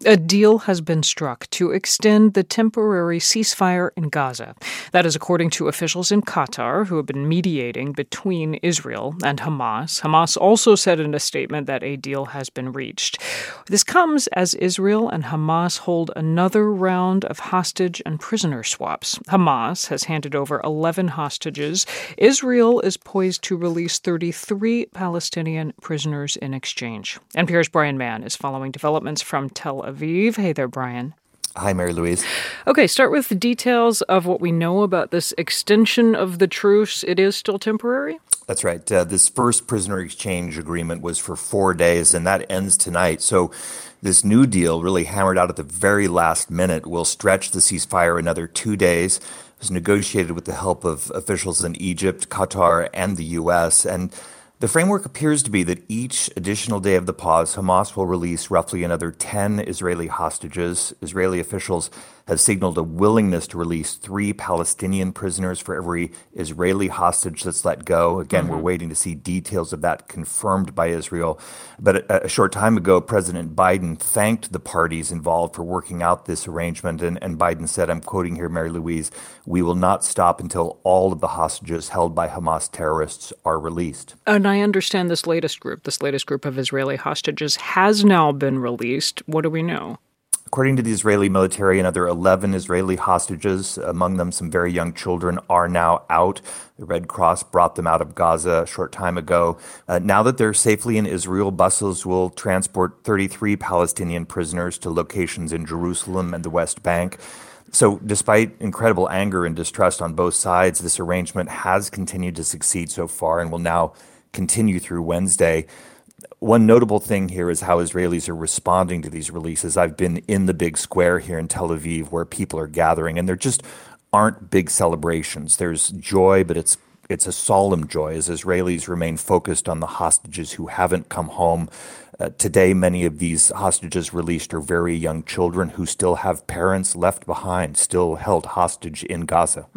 A deal has been struck to extend the temporary ceasefire in Gaza. That is according to officials in Qatar who have been mediating between Israel and Hamas. Hamas also said in a statement that a deal has been reached. This comes as Israel and Hamas hold another round of hostage and prisoner swaps. Hamas has handed over 11 hostages. Israel is poised to release 33 Palestinian prisoners in exchange. NPR's Brian Mann is following developments from Tel Aviv. Hey there, Brian. Hi, Mary Louise. Okay, start with the details of what we know about this extension of the truce. It is still temporary? That's right. This first prisoner exchange agreement was for 4 days, and that ends tonight. So this new deal, really hammered out at the very last minute, will stretch the ceasefire another 2 days. It was negotiated with the help of officials in Egypt, Qatar, and the U.S., and the framework appears to be that each additional day of the pause, Hamas will release roughly another 10 Israeli hostages. Israeli officials have signaled a willingness to release 3 Palestinian prisoners for every Israeli hostage that's let go. Again, we're waiting to see details of that confirmed by Israel. But a short time ago, President Biden thanked the parties involved for working out this arrangement. And Biden said, I'm quoting here, Mary Louise, "We will not stop until all of the hostages held by Hamas terrorists are released." And I understand this latest group of Israeli hostages has now been released. What do we know? According to the Israeli military, another 11 Israeli hostages, among them some very young children, are now out. The Red Cross brought them out of Gaza a short time ago. Now that they're safely in Israel, buses will transport 33 Palestinian prisoners to locations in Jerusalem and the West Bank. So despite incredible anger and distrust on both sides, this arrangement has continued to succeed so far and will now continue through Wednesday. One notable thing here is how Israelis are responding to these releases. I've been in the big square here in Tel Aviv where people are gathering, and there just aren't big celebrations. There's joy, but it's a solemn joy as Israelis remain focused on the hostages who haven't come home. Today, many of these hostages released are very young children who still have parents left behind, still held hostage in Gaza.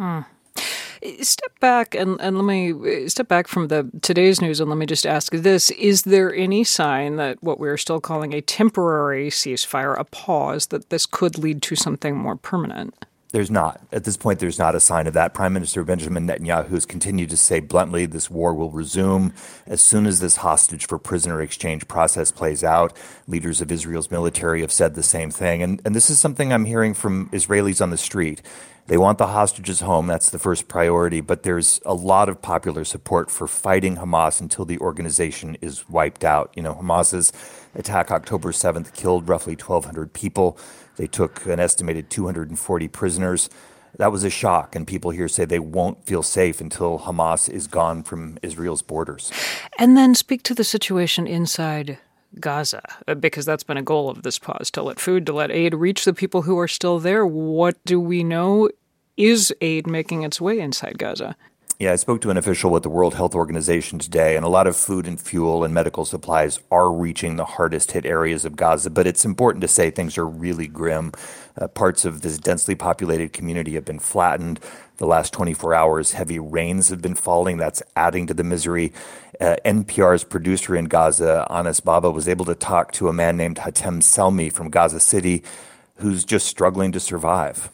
Step back and let me step back from today's news and let me just ask this. Is there any sign that what we're still calling a temporary ceasefire, a pause, that this could lead to something more permanent? There's not. At this point, there's not a sign of that. Prime Minister Benjamin Netanyahu has continued to say bluntly this war will resume as soon as this hostage for prisoner exchange process plays out. Leaders of Israel's military have said the same thing. And this is something I'm hearing from Israelis on the street. They want the hostages home. That's the first priority. But there's a lot of popular support for fighting Hamas until the organization is wiped out. You know, Hamas's attack October 7th killed roughly 1,200 people. They took an estimated 240 prisoners. That was a shock, and people here say they won't feel safe until Hamas is gone from Israel's borders. And then speak to the situation inside Gaza, because that's been a goal of this pause, to let food, to let aid reach the people who are still there. What do we know? Is aid making its way inside Gaza? Yeah, I spoke to an official with the World Health Organization today, and a lot of food and fuel and medical supplies are reaching the hardest hit areas of Gaza. But it's important to say things are really grim. Parts of this densely populated community have been flattened. The last 24 hours, heavy rains have been falling. That's adding to the misery. NPR's producer in Gaza, Anas Baba, was able to talk to a man named Hatem Selmi from Gaza City who's just struggling to survive.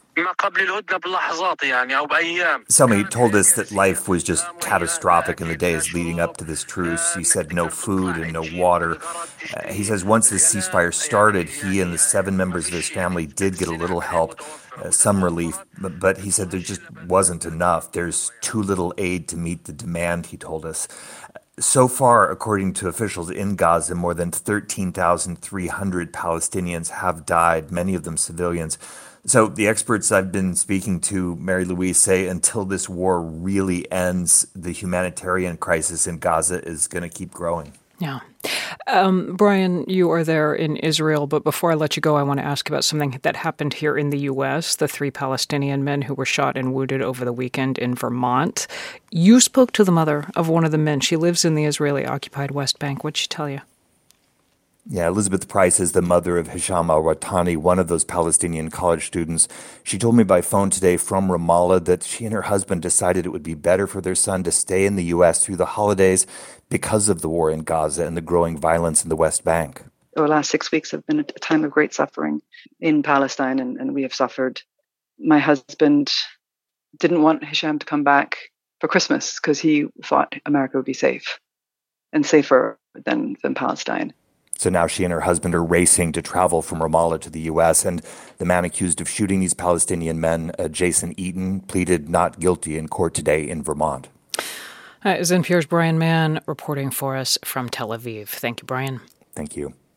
Selmi told us that life was just catastrophic in the days leading up to this truce. He said no food and no water. He says once the ceasefire started, he and the 7 members of his family did get a little help, some relief, but he said there just wasn't enough. There's too little aid to meet the demand, he told us. So far, according to officials in Gaza, more than 13,300 Palestinians have died, many of them civilians. So the experts I've been speaking to, Mary Louise, say until this war really ends, the humanitarian crisis in Gaza is going to keep growing. Yeah. Brian, you are there in Israel, but before I let you go, I want to ask about something that happened here in the U.S., the 3 Palestinian men who were shot and wounded over the weekend in Vermont. You spoke to the mother of one of the men. She lives in the Israeli-occupied West Bank. What'd she tell you? Yeah, Elizabeth Price is the mother of Hisham al-Watani, one of those Palestinian college students. She told me by phone today from Ramallah that she and her husband decided it would be better for their son to stay in the U.S. through the holidays because of the war in Gaza and the growing violence in the West Bank. the last 6 weeks have been a time of great suffering in Palestine, and we have suffered. My husband didn't want Hisham to come back for Christmas because he thought America would be safe and safer than Palestine. So now she and her husband are racing to travel from Ramallah to the U.S., and the man accused of shooting these Palestinian men, Jason Eaton, pleaded not guilty in court today in Vermont. Is NPR's Brian Mann reporting for us from Tel Aviv. Thank you, Brian. Thank you.